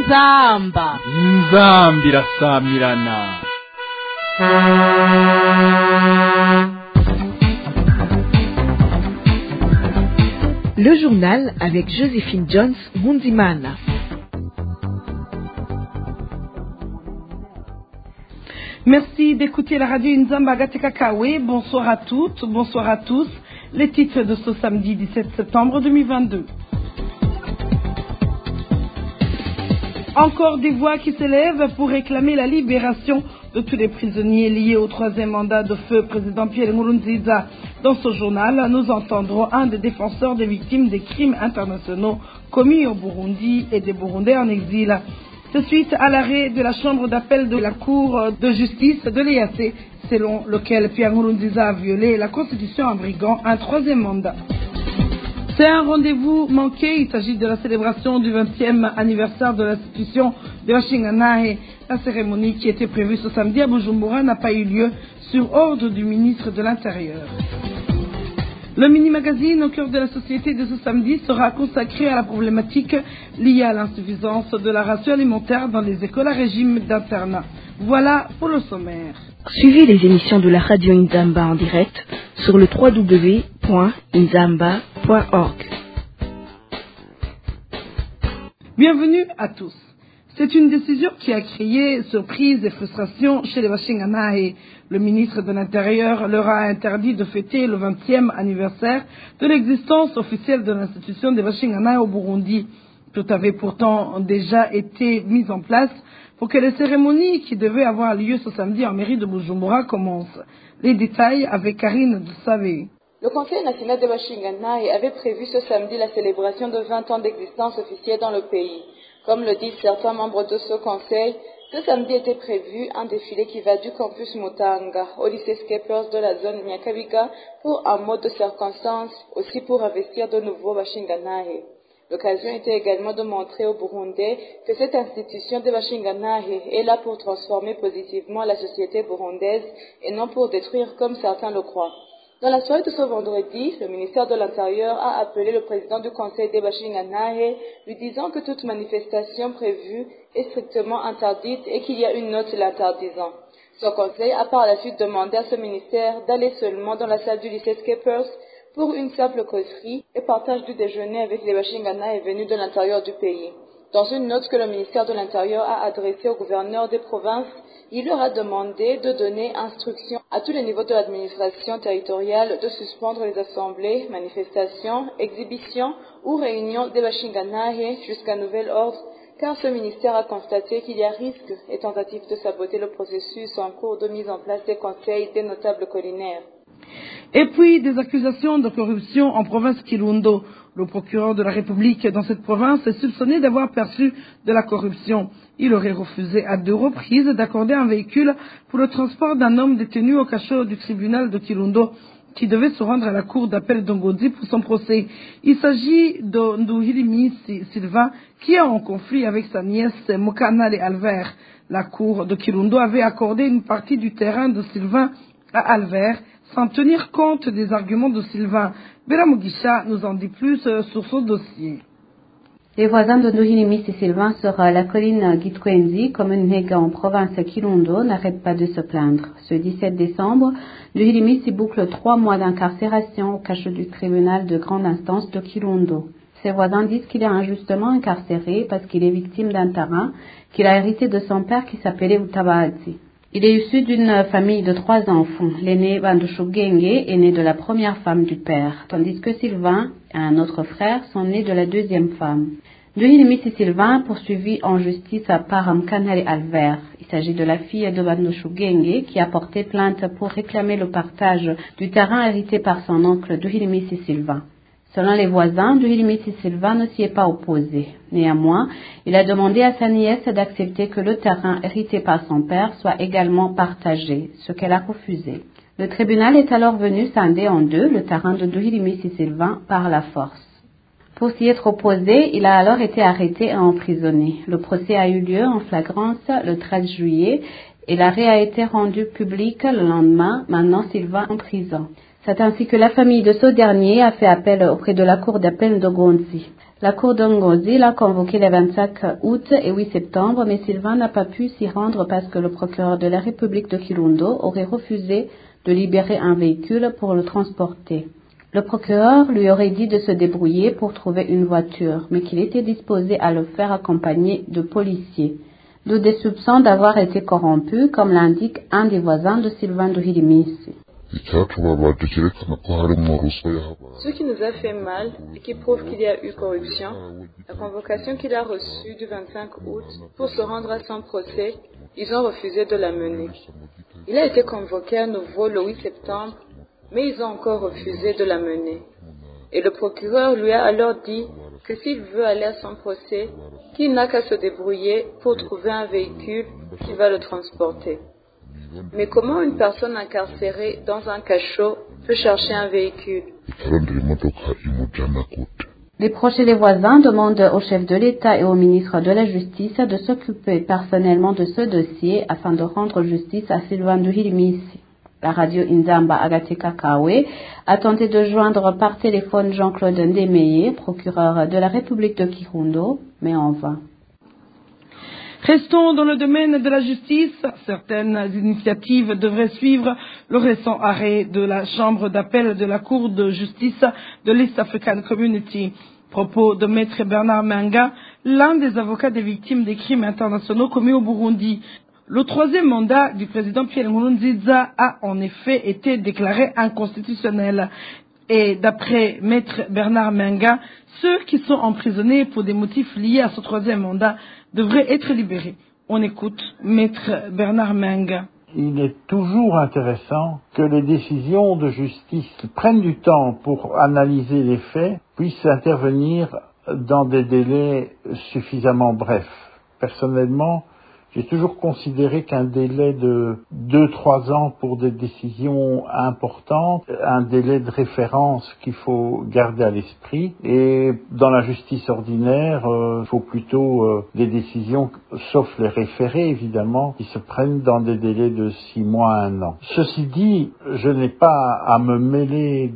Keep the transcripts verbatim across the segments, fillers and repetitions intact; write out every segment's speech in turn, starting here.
inzamba inzambi irasamirana. Le journal avec Joséphine Jones Mundimana. Merci d'écouter la radio Inzamba Gateka-Kawe. Bonsoir à toutes, bonsoir à tous. Les titres de ce samedi dix-sept septembre deux mille vingt-deux. Encore des voix qui s'élèvent pour réclamer la libération de tous les prisonniers liés au troisième mandat de feu président Pierre Nkurunziza. Dans ce journal, nous entendrons un des défenseurs des victimes des crimes internationaux commis au Burundi et des Burundais en exil. C'est suite à l'arrêt de la chambre d'appel de la Cour de justice de l'E A C, selon lequel Pierre Nkurunziza a violé la Constitution en briguant un troisième mandat. C'est un rendez-vous manqué. Il s'agit de la célébration du vingtième anniversaire de l'institution de Washinganahe. La cérémonie qui était prévue ce samedi à Bujumbura n'a pas eu lieu sur ordre du ministre de l'Intérieur. Le mini-magazine au cœur de la société de ce samedi sera consacré à la problématique liée à l'insuffisance de la ration alimentaire dans les écoles à régime d'internat. Voilà pour le sommaire. Suivez les émissions de la radio Inzamba en direct sur le w w w point inzamba point org. Bienvenue à tous. C'est une décision qui a créé surprise et frustration chez les Washinganahe. Le ministre de l'Intérieur leur a interdit de fêter le vingtième anniversaire de l'existence officielle de l'institution des Washinganahe au Burundi. Tout avait pourtant déjà été mis en place pour que les cérémonies qui devaient avoir lieu ce samedi en mairie de Bujumbura commencent. Les détails avec Karine Dusavé. Le Conseil national de Washinganahe avait prévu ce samedi la célébration de vingt ans d'existence officielle dans le pays. Comme le disent certains membres de ce conseil, ce samedi était prévu un défilé qui va du campus Mutanga au lycée Skepers de la zone Nyakabiga pour un mode de circonstance, aussi pour investir de nouveau Washinganahe. L'occasion était également de montrer aux Burundais que cette institution de Washinganahe est là pour transformer positivement la société burundaise et non pour détruire comme certains le croient. Dans la soirée de ce vendredi, le ministère de l'Intérieur a appelé le président du conseil des Washinganahe, lui disant que toute manifestation prévue est strictement interdite et qu'il y a une note l'interdisant. Ce conseil a par la suite demandé à ce ministère d'aller seulement dans la salle du lycée Skepers pour une simple causerie et partage du déjeuner avec les Washinganahe venus de l'intérieur du pays. Dans une note que le ministère de l'Intérieur a adressée au gouverneur des provinces, il leur a demandé de donner instruction à tous les niveaux de l'administration territoriale de suspendre les assemblées, manifestations, exhibitions ou réunions des Washinganahe jusqu'à nouvel ordre, car ce ministère a constaté qu'il y a risque et tentative de saboter le processus en cours de mise en place des conseils des notables collinaires. Et puis des accusations de corruption en province Kirundo. Le procureur de la République dans cette province est soupçonné d'avoir perçu de la corruption. Il aurait refusé à deux reprises d'accorder un véhicule pour le transport d'un homme détenu au cachot du tribunal de Kirundo qui devait se rendre à la cour d'appel d'Ongozi pour son procès. Il s'agit de Nduhirimi Sylvain qui est en conflit avec sa nièce Mokanale Albert. La cour de Kirundo avait accordé une partie du terrain de Sylvain à Albert sans tenir compte des arguments de Sylvain. Bera Mugisha nous en dit plus sur ce dossier. Les voisins de Nduhirimi Sylvain sur la colline Gitwenzi, commune Nega en province Kirundo, n'arrêtent pas de se plaindre. Ce dix-sept décembre, Nduhirimi s'y boucle trois mois d'incarcération au cachot du tribunal de grande instance de Kirundo. Ses voisins disent qu'il est injustement incarcéré parce qu'il est victime d'un terrain qu'il a hérité de son père qui s'appelait Utabazi. Il est issu d'une famille de trois enfants. L'aîné Bandushugenge est né de la première femme du père, tandis que Sylvain et un autre frère sont nés de la deuxième femme. Nduhirimi Sylvain poursuivi en justice par Mkanale Albert. Il s'agit de la fille de Bandushugenge qui a porté plainte pour réclamer le partage du terrain hérité par son oncle Nduhirimi Sylvain. Selon les voisins, Nduhirimi Sylvain ne s'y est pas opposé. Néanmoins, il a demandé à sa nièce d'accepter que le terrain hérité par son père soit également partagé, ce qu'elle a refusé. Le tribunal est alors venu scinder en deux le terrain de Nduhirimi Sylvain par la force. Pour s'y être opposé, il a alors été arrêté et emprisonné. Le procès a eu lieu en flagrance le treize juillet et l'arrêt a été rendu public le lendemain, maintenant Sylvain en prison. C'est ainsi que la famille de ce dernier a fait appel auprès de la cour d'appel de Gonzi. La cour de Ngozi l'a convoqué les vingt-cinq août et huit septembre, mais Sylvain n'a pas pu s'y rendre parce que le procureur de la République de Kirundo aurait refusé de libérer un véhicule pour le transporter. Le procureur lui aurait dit de se débrouiller pour trouver une voiture, mais qu'il était disposé à le faire accompagner de policiers, d'où des soupçons d'avoir été corrompu, comme l'indique un des voisins de Sylvain Nduhiriminsi. Ce qui nous a fait mal et qui prouve qu'il y a eu corruption, la convocation qu'il a reçue du vingt-cinq août pour se rendre à son procès, ils ont refusé de la mener. Il a été convoqué à nouveau le huit septembre, mais ils ont encore refusé de la mener. Et le procureur lui a alors dit que s'il veut aller à son procès, qu'il n'a qu'à se débrouiller pour trouver un véhicule qui va le transporter. Mais comment une personne incarcérée dans un cachot peut chercher un véhicule? Les proches et les voisins demandent au chef de l'État et au ministre de la Justice de s'occuper personnellement de ce dossier afin de rendre justice à Sylvain Nduhiriminsi. La radio Inzamba Agateka Kawe a tenté de joindre par téléphone Jean-Claude Ndemeye, procureur de la République de Kirundo, mais en vain. Restons dans le domaine de la justice. Certaines initiatives devraient suivre le récent arrêt de la Chambre d'appel de la Cour de justice de l'East African Community. Propos de Maître Bernard Menga, l'un des avocats des victimes des crimes internationaux commis au Burundi. Le troisième mandat du président Pierre Nkurunziza a en effet été déclaré inconstitutionnel. Et d'après Maître Bernard Menga, ceux qui sont emprisonnés pour des motifs liés à ce troisième mandat devraient être libérés. On écoute Maître Bernard Menga. Il est toujours intéressant que les décisions de justice qui prennent du temps pour analyser les faits puissent intervenir dans des délais suffisamment brefs. Personnellement, j'ai toujours considéré qu'un délai de deux trois ans pour des décisions importantes, un délai de référence qu'il faut garder à l'esprit. Et dans la justice ordinaire, il euh, faut plutôt euh, des décisions, sauf les référés évidemment, qui se prennent dans des délais de six mois à un an. Ceci dit, je n'ai pas à me mêler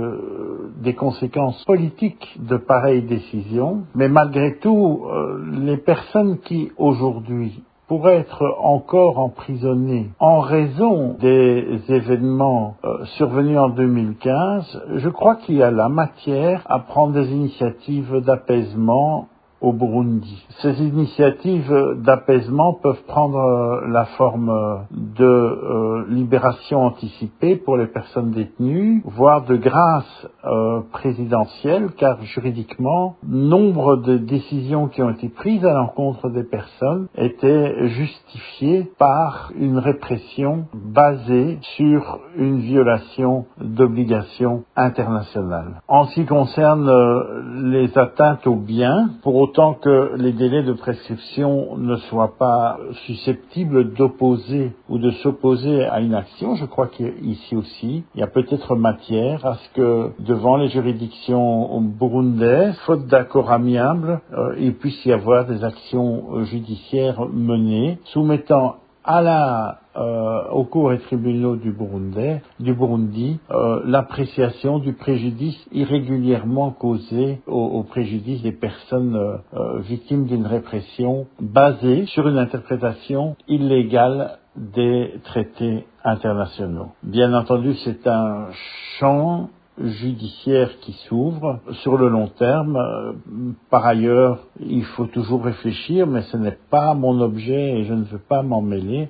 de, des conséquences politiques de pareilles décisions, mais malgré tout, euh, les personnes qui aujourd'hui pour être encore emprisonné en raison des événements euh, survenus en deux mille quinze, je crois qu'il y a la matière à prendre des initiatives d'apaisement au Burundi. Ces initiatives d'apaisement peuvent prendre euh, la forme de euh, libération anticipée pour les personnes détenues, voire de grâce euh, présidentielle, car juridiquement, nombre de décisions qui ont été prises à l'encontre des personnes étaient justifiées par une répression basée sur une violation d'obligations internationales. En ce qui concerne euh, les atteintes aux biens, pour autant Tant que les délais de prescription ne soient pas susceptibles d'opposer ou de s'opposer à une action, je crois qu'ici aussi, il y a peut-être matière à ce que devant les juridictions burundaises, faute d'accord amiable, euh, il puisse y avoir des actions judiciaires menées, soumettant à la Euh, aux cours et tribunaux du Burundi, du Burundi euh, l'appréciation du préjudice irrégulièrement causé au, au préjudice des personnes euh, euh, victimes d'une répression basée sur une interprétation illégale des traités internationaux. Bien entendu, c'est un champ judiciaire qui s'ouvre sur le long terme. Euh, par ailleurs, il faut toujours réfléchir, mais ce n'est pas mon objet et je ne veux pas m'en mêler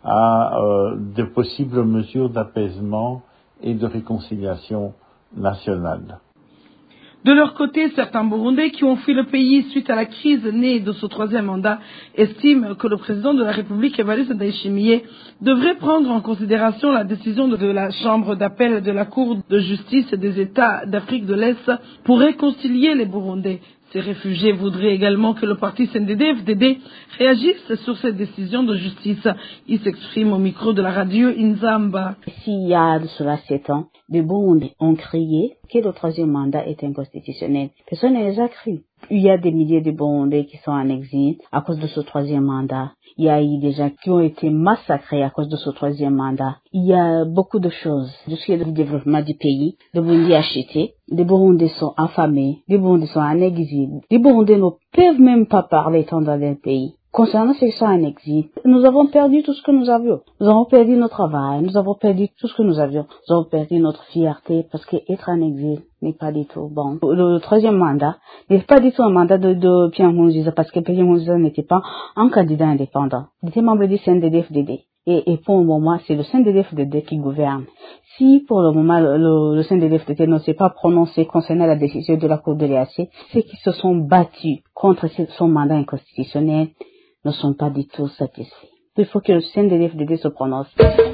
à euh, de possibles mesures d'apaisement et de réconciliation nationale. De leur côté, certains Burundais qui ont fui le pays suite à la crise née de ce troisième mandat estiment que le président de la République, Evariste Ndayishimiye, devrait prendre en considération la décision de la Chambre d'appel de la Cour de justice des États d'Afrique de l'Est pour réconcilier les Burundais. Ces réfugiés voudraient également que le parti C N D D F D D réagisse sur cette décision de justice. Il s'exprime au micro de la radio Inzamba. S'il y a de cela sept ans, les Burundais ont crié que le troisième mandat est inconstitutionnel. Personne ne les a cru. Il y a des milliers de Burundais qui sont en exil à cause de ce troisième mandat. Il y a eu des gens qui ont été massacrés à cause de ce troisième mandat. Il y a beaucoup de choses. Je suis du développement du pays. Les Burundais achetés. Les Burundais sont affamés. Les Burundais sont en exil. Les Burundais ne peuvent même pas parler étant dans leur pays. Concernant ceux qui sont en exil, nous avons perdu tout ce que nous avions. Nous avons perdu notre travail, nous avons perdu tout ce que nous avions. Nous avons perdu notre fierté parce qu'être en exil n'est pas du tout bon. Le, le troisième mandat n'est pas du tout un mandat de, de Pierre Nkurunziza parce que Pierre Nkurunziza n'était pas un candidat indépendant. Il était membre du C N D D F D D. Et, et pour le moment, c'est le C N D D F D D qui gouverne. Si pour le moment le, le, le C N D D F D D ne s'est pas prononcé concernant la décision de la Cour de l'E A C, ceux qui se sont battus contre son mandat inconstitutionnel ne sont pas du tout satisfaits. Il faut que le C N D D F D D se prononce.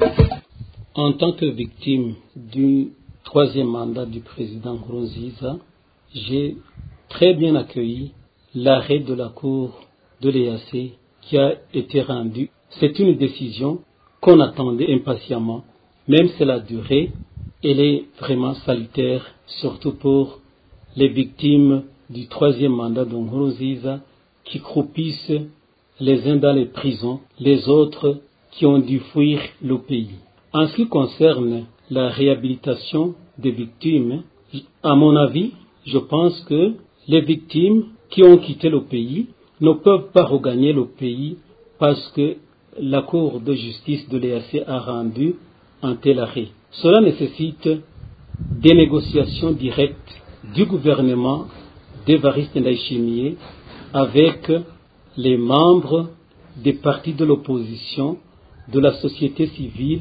En tant que victime du troisième mandat du président Nkurunziza, j'ai très bien accueilli l'arrêt de la Cour de l'E A C qui a été rendu. C'est une décision qu'on attendait impatiemment, même si la durée, elle est vraiment salutaire, surtout pour les victimes du troisième mandat de Nkurunziza qui croupissent les uns dans les prisons, les autres qui ont dû fuir le pays. En ce qui concerne la réhabilitation des victimes, à mon avis, je pense que les victimes qui ont quitté le pays ne peuvent pas regagner le pays parce que la Cour de justice de l'E A C a rendu un tel arrêt. Cela nécessite des négociations directes du gouvernement d'Évariste Ndayishimiye avec les membres des partis de l'opposition, de la société civile,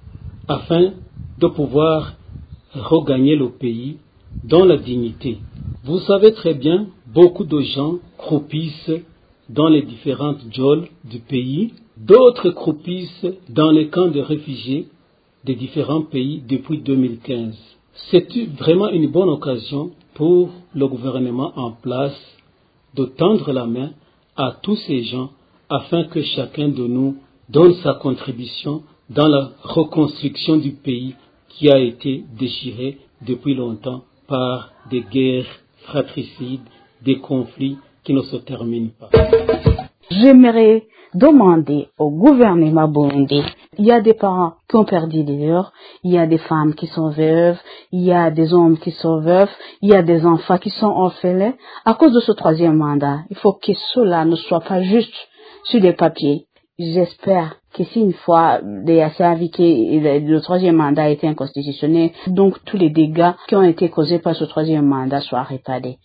afin de pouvoir regagner le pays dans la dignité. Vous savez très bien, beaucoup de gens croupissent dans les différentes geôles du pays, d'autres croupissent dans les camps de réfugiés des différents pays depuis deux mille quinze. C'est vraiment une bonne occasion pour le gouvernement en place de tendre la main à tous ces gens afin que chacun de nous donne sa contribution dans la reconstruction du pays qui a été déchiré depuis longtemps par des guerres fratricides, des conflits qui ne se terminent pas. J'aimerais demander au gouvernement burundais, il y a des parents qui ont perdu des leurs, il y a des femmes qui sont veuves, il y a des hommes qui sont veufs, il y a des enfants qui sont orphelins. À cause de ce troisième mandat, il faut que cela ne soit pas juste sur les papiers. J'espère que si une fois l'E A C a vu que le troisième mandat a été inconstitutionnel, donc tous les dégâts qui ont été causés par ce troisième mandat soient réparés.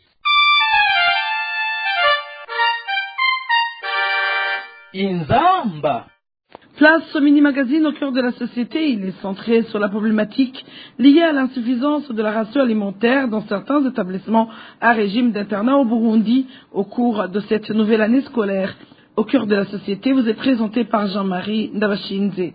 Inzamba. Place au mini-magazine au cœur de la société. Il est centré sur la problématique liée à l'insuffisance de la ration alimentaire dans certains établissements à régime d'internat au Burundi au cours de cette nouvelle année scolaire. Au cœur de la société vous est présenté par Jean-Marie Ndabashinze.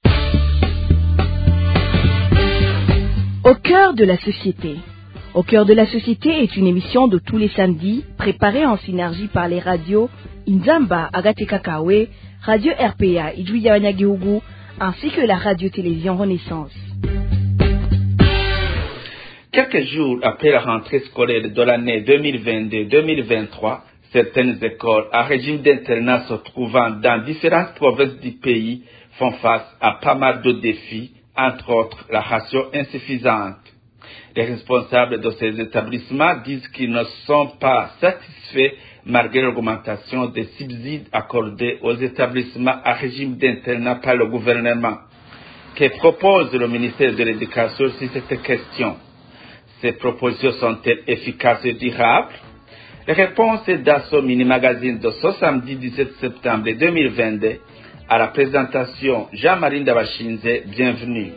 Au cœur de la société. Au cœur de la société est une émission de tous les samedis, préparée en synergie par les radios Inzamba Agatekakawe, Radio R P A Ijuya Wanyagihugu, ainsi que la radio-télévision Renaissance. Quelques jours après la rentrée scolaire de l'année deux mille vingt-deux deux mille vingt-trois, certaines écoles à régime d'internat se trouvant dans différentes provinces du pays font face à pas mal de défis, entre autres la ration insuffisante. Les responsables de ces établissements disent qu'ils ne sont pas satisfaits malgré l'augmentation des subsides accordés aux établissements à régime d'internat par le gouvernement. Que propose le ministère de l'Éducation sur cette question? Ces propositions sont-elles efficaces et durables? Les réponses dans ce mini-magazine de ce samedi dix-sept septembre deux mille vingt-deux à la présentation Jean-Marie Ndabashinze. Bienvenue.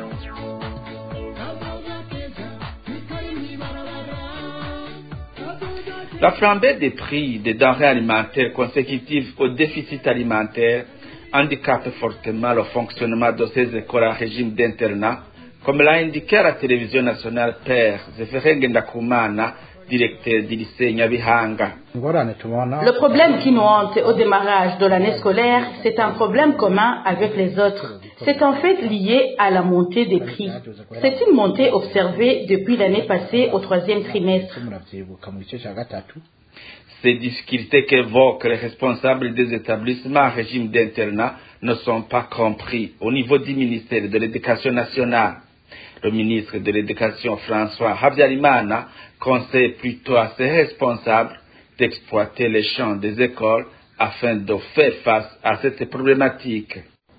La flambée des prix des denrées alimentaires consécutive au déficit alimentaire handicape fortement le fonctionnement de ces écoles à régime d'internat, comme l'a indiqué à la télévision nationale Père Zéphirine Ngendakumana, directeur du lycée Nyabihanga. Le problème qui nous hante au démarrage de l'année scolaire, c'est un problème commun avec les autres. C'est en fait lié à la montée des prix. C'est une montée observée depuis l'année passée au troisième trimestre. Ces difficultés qu'évoquent les responsables des établissements en régime d'internat ne sont pas compris au niveau du ministère de l'Éducation nationale. Le ministre de l'Éducation, François Habyarimana, conseille plutôt à ses responsables d'exploiter les champs des écoles afin de faire face à cette problématique.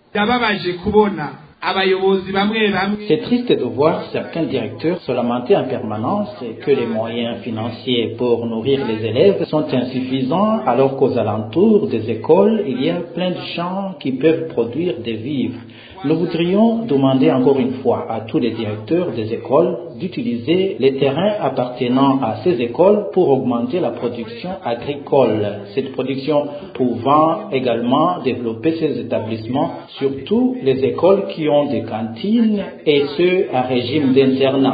C'est triste de voir certains directeurs se lamenter en permanence que les moyens financiers pour nourrir les élèves sont insuffisants alors qu'aux alentours des écoles, il y a plein de champs qui peuvent produire des vivres. Nous voudrions demander encore une fois à tous les directeurs des écoles d'utiliser les terrains appartenant à ces écoles pour augmenter la production agricole. Cette production pouvant également développer ces établissements, surtout les écoles qui ont des cantines et ceux à régime d'internat.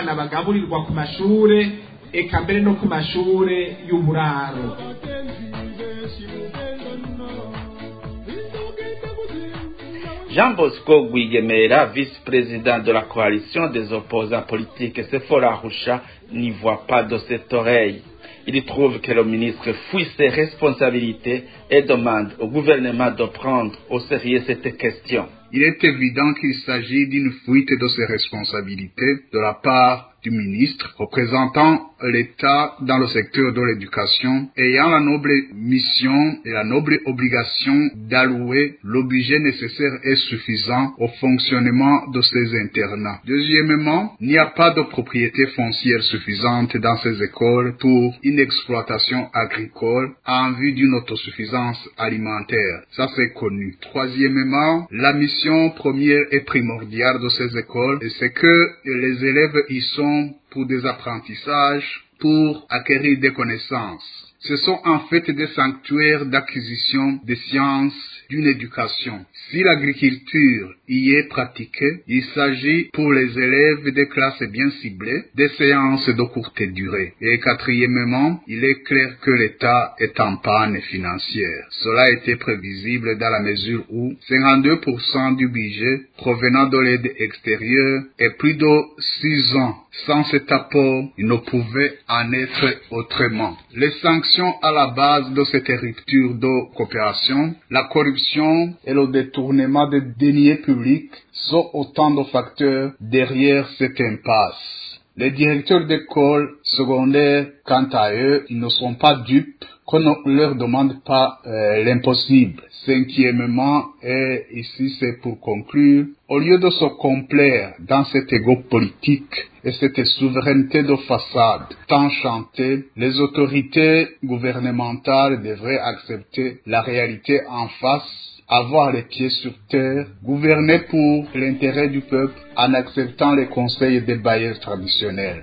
Jean Bosco Guigemera, vice-président de la coalition des opposants politiques Sephora Arusha, n'y voit pas de cette oreille. Il trouve que le ministre fuit ses responsabilités et demande au gouvernement de prendre au sérieux cette question. Il est évident qu'il s'agit d'une fuite de ses responsabilités de la part du ministre représentant l'État dans le secteur de l'éducation, ayant la noble mission et la noble obligation d'allouer le budget nécessaire et suffisant au fonctionnement de ces internats. Deuxièmement, il n'y a pas de propriété foncière suffisante dans ces écoles pour une exploitation agricole en vue d'une autosuffisance alimentaire. Ça, c'est connu. Troisièmement, la mission première et primordiale de ces écoles, c'est que les élèves y sont pour des apprentissages, pour acquérir des connaissances. Ce sont en fait des sanctuaires d'acquisition des sciences, d'une éducation. Si l'agriculture y est pratiquée, il s'agit pour les élèves des classes bien ciblées, des séances de courte durée. Et quatrièmement, il est clair que l'État est en panne financière. Cela était prévisible dans la mesure où cinquante-deux pour cent du budget provenant de l'aide extérieure et plus de six ans. Sans cet apport, il ne pouvait en être autrement. Les sanctions à la base de cette rupture de coopération, la corruption et le détournement des deniers publics sont autant de facteurs derrière cette impasse. Les directeurs d'école secondaires, quant à eux, ils ne sont pas dupes qu'on ne leur demande pas euh, l'impossible. Cinquièmement, et ici c'est pour conclure, au lieu de se complaire dans cet égo politique et cette souveraineté de façade tant chantée, les autorités gouvernementales devraient accepter la réalité en face, avoir les pieds sur terre, gouverner pour l'intérêt du peuple en acceptant les conseils des bailleurs traditionnels.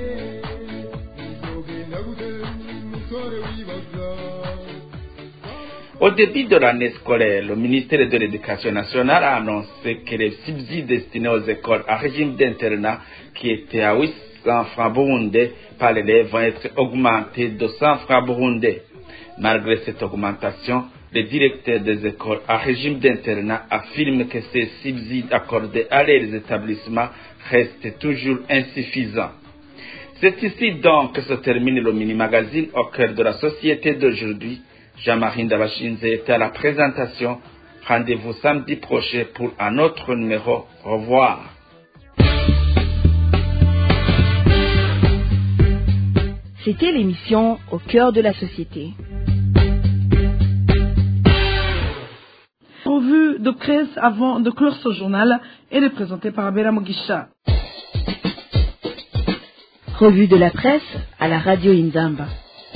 Au début de l'année scolaire, le ministère de l'Éducation nationale a annoncé que les subsides destinés aux écoles à régime d'internat, qui étaient à huit cents francs burundais par l'élève, vont être augmentés de cent francs burundais. Malgré cette augmentation, les directeurs des écoles à régime d'internat affirment que ces subsides accordés à leurs établissements restent toujours insuffisants. C'est ici donc que se termine le mini-magazine au cœur de la société d'aujourd'hui. Jean-Marie Ndabashinze était à la présentation. Rendez-vous samedi prochain pour un autre numéro. Au revoir. C'était l'émission Au cœur de la société. Revue de presse avant de clore ce journal est représentée par Abela Mogisha. Revue de la presse à la radio Inzamba.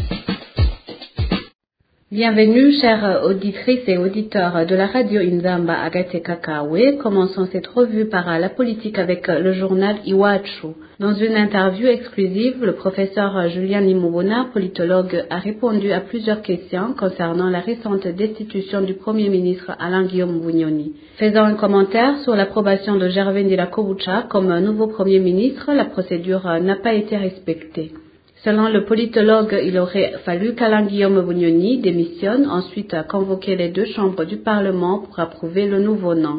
Bienvenue, chères auditrices et auditeurs de la radio Inzamba Agate Kakawe. Commençons cette revue par la politique avec le journal Iwachu. Dans une interview exclusive, le professeur Julien Limobona, politologue, a répondu à plusieurs questions concernant la récente destitution du Premier ministre Alain-Guillaume Bunyoni. Faisant un commentaire sur l'approbation de Gervais Ndirakobucha comme nouveau Premier ministre, la procédure n'a pas été respectée. Selon le politologue, il aurait fallu qu'Alain-Guillaume Bunyoni démissionne, ensuite convoquer les deux chambres du Parlement pour approuver le nouveau nom.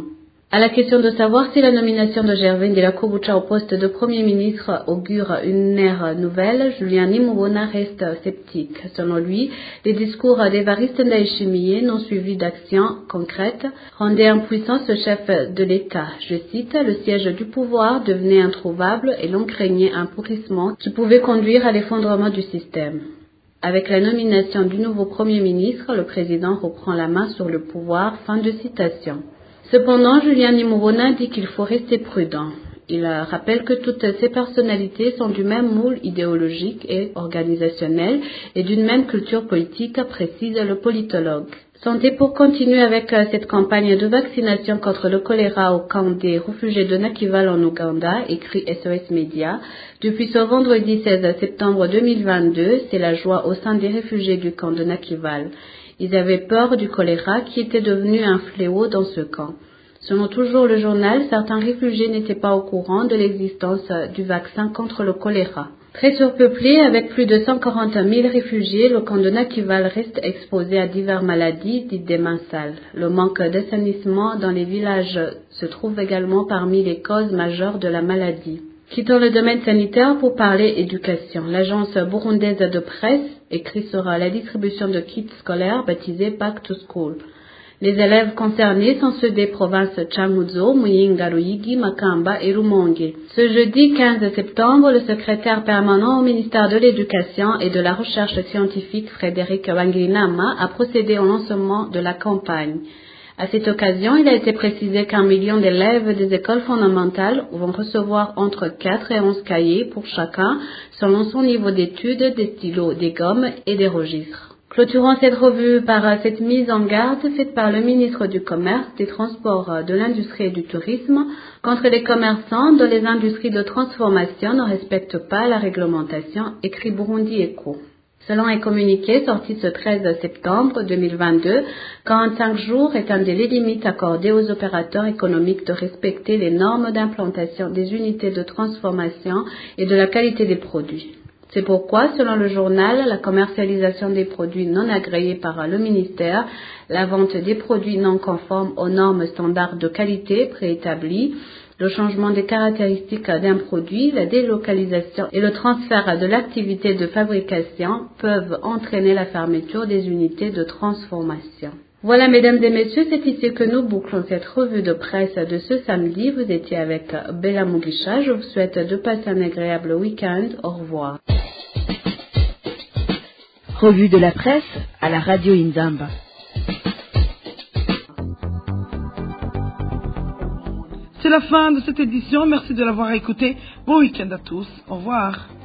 À la question de savoir si la nomination de Gervais Ndirakobucha au poste de Premier ministre augure une ère nouvelle, Julien Nimubona reste sceptique. Selon lui, les discours d'Évariste Ndayishimiye non suivis d'actions concrètes rendaient impuissant ce chef de l'État. Je cite, « Le siège du pouvoir devenait introuvable et l'on craignait un pourrissement qui pouvait conduire à l'effondrement du système. » Avec la nomination du nouveau Premier ministre, le président reprend la main sur le pouvoir. Fin de citation. Cependant, Julien Nimubona dit qu'il faut rester prudent. Il rappelle que toutes ces personnalités sont du même moule idéologique et organisationnel et d'une même culture politique, précise le politologue. Santé pour continuer avec cette campagne de vaccination contre le choléra au camp des réfugiés de Nakival en Ouganda, écrit S O S Média. Depuis ce vendredi seize septembre deux mille vingt-deux, c'est la joie au sein des réfugiés du camp de Nakival. Ils avaient peur du choléra qui était devenu un fléau dans ce camp. Selon toujours le journal, certains réfugiés n'étaient pas au courant de l'existence du vaccin contre le choléra. Très surpeuplé, avec plus de cent quarante mille réfugiés, le camp de Nakival reste exposé à diverses maladies dites des mains sales. Le manque d'assainissement dans les villages se trouve également parmi les causes majeures de la maladie. Quittons le domaine sanitaire pour parler éducation. L'agence burundaise de presse écrit sur la distribution de kits scolaires baptisés Back to School. Les élèves concernés sont ceux des provinces Changuzo, Muyinga, Ruyigi, Makamba et Rumonge. Ce jeudi quinze septembre, le secrétaire permanent au ministère de l'Éducation et de la Recherche scientifique, Frédéric Wangilinama, a procédé au lancement de la campagne. À cette occasion, il a été précisé qu'un million d'élèves des écoles fondamentales vont recevoir entre quatre et onze cahiers pour chacun, selon son niveau d'études, des stylos, des gommes et des registres. Clôturant cette revue par cette mise en garde faite par le ministre du Commerce, des Transports, de l'Industrie et du Tourisme contre les commerçants dont les industries de transformation ne respectent pas la réglementation, écrit Burundi Echo. Selon un communiqué sorti ce treize septembre deux mille vingt-deux, quarante-cinq jours est un délai limite accordé aux opérateurs économiques de respecter les normes d'implantation des unités de transformation et de la qualité des produits. C'est pourquoi, selon le journal, la commercialisation des produits non agréés par le ministère, la vente des produits non conformes aux normes standards de qualité préétablies, le changement des caractéristiques d'un produit, la délocalisation et le transfert de l'activité de fabrication peuvent entraîner la fermeture des unités de transformation. Voilà, mesdames et messieurs, c'est ici que nous bouclons cette revue de presse de ce samedi. Vous étiez avec Bella Mugisha. Je vous souhaite de passer un agréable week-end. Au revoir. Revue de la presse à la radio Inzamba. C'est la fin de cette édition. Merci de l'avoir écouté. Bon week-end à tous. Au revoir.